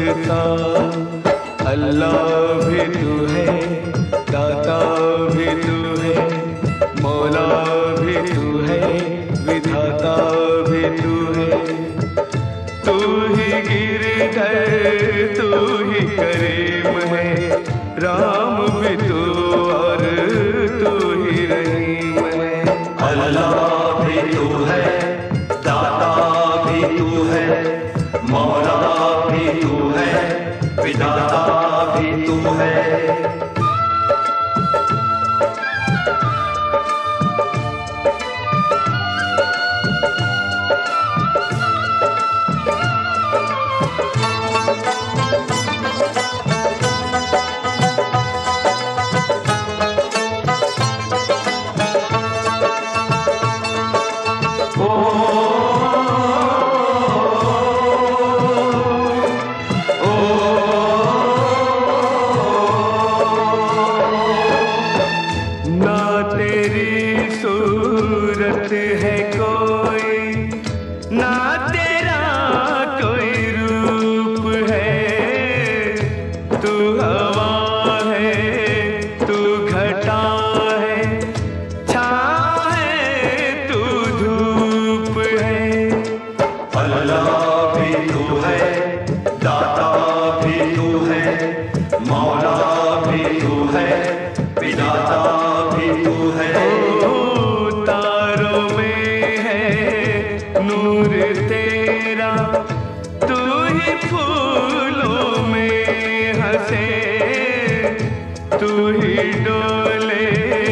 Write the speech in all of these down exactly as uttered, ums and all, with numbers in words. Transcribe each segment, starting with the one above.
रास्ता। अल्लाह भी तू है, दाता भी तू है, मौला भी तू है, विधाता भी तू है। तू ही गिरधर, तू ही करीम है, राम भी तू और तू ही रहीम है। अल्लाह भी तू है, दाता भी तू है, मौला भी तू है, विधाता भी तू है। सूरत है कोई, ना तेरा कोई रूप है। तू हवा है, तू घटा है, छाँव है, तू धूप है। अल्लाह भी तू है, दाता भी तू है, मौला भी तू है, विधाता भी तू है। नूर तेरा, तू ही फूलों में हंसे, तू ही डोले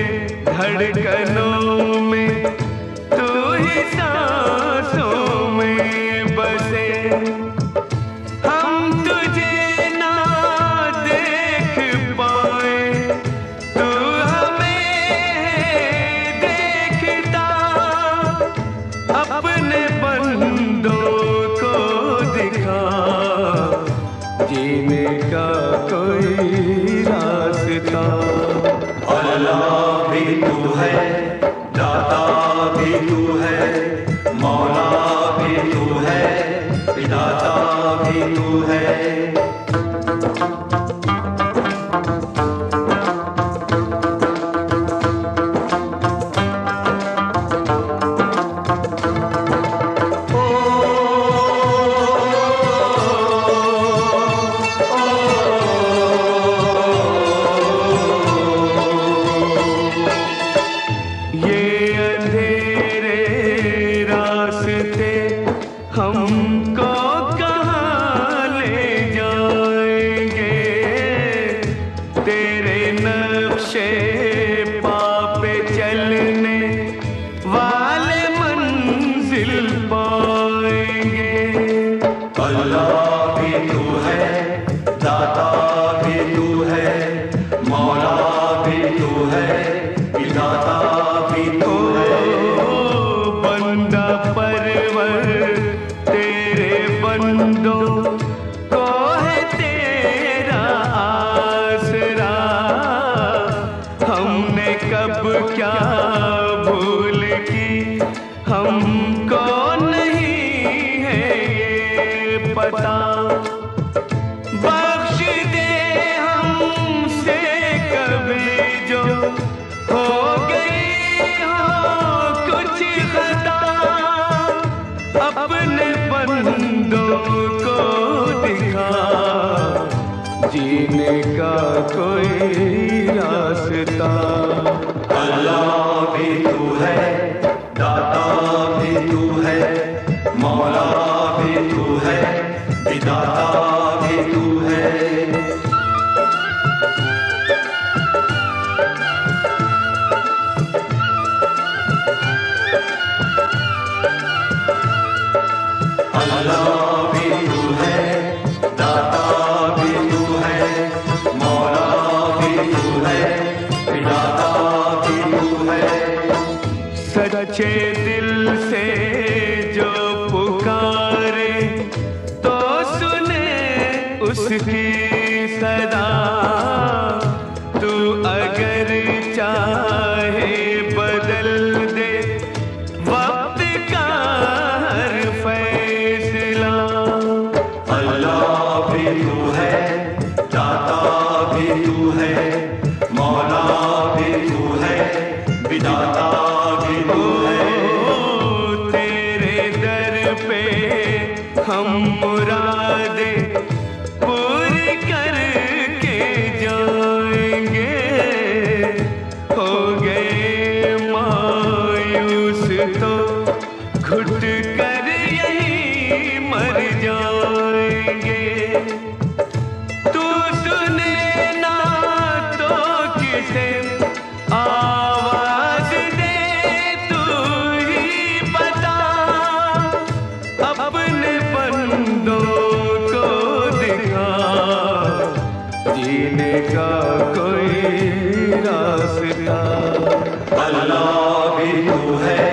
धड़कनों में, तू ही सांसों में बसे। हम तुझे ना देख पाए, तू हमें देखता, अपने बंदों को दिखा, जीने का कोई रास्ता। अल्लाह भी तू है, दाता भी तू है, मौला भी तू है, विधाता भी तू है। हमको कहाँ ले जाएंगे, तेरे नक्शे पापे चलने वाले मंजिल पाएंगे। अल्लाह भी तू है, दाता भी तू है, मौला भी तू है, विधाता भी तू है। बंदा परवर तेरे बंदों को है तेरा आसरा, हमने कब क्या भूल की, हमको नहीं है ये पता। बख्श दे हमसे कभी जो हो गई हो कुछ खता, अपने बंदों को दिखा, जीने का कोई रास्ता। अल्लाह भी तू है, दाता भी तू है, मौला भी तू है, विधाता भी तू है। अल्लाह भी तू है, दाता भी तू है, मौला भी तू है, विधाता भी तू है। सच्चे दिल से जो पुकारे तो सुने उसकी सदा, तू अगर चाहे बदल दे वक्त का हर फैसला। अल्लाह भी तू हम मुरादें पूरी करके जाएंगे। हो गए मायूस तो घुट कर यही मर जाएंगे। तू सुने ना तो किसे आवाज दे, तू ही बता अपने बंदों को दिखा, जीने का कोई रास्ता। अल्लाह भी तू है,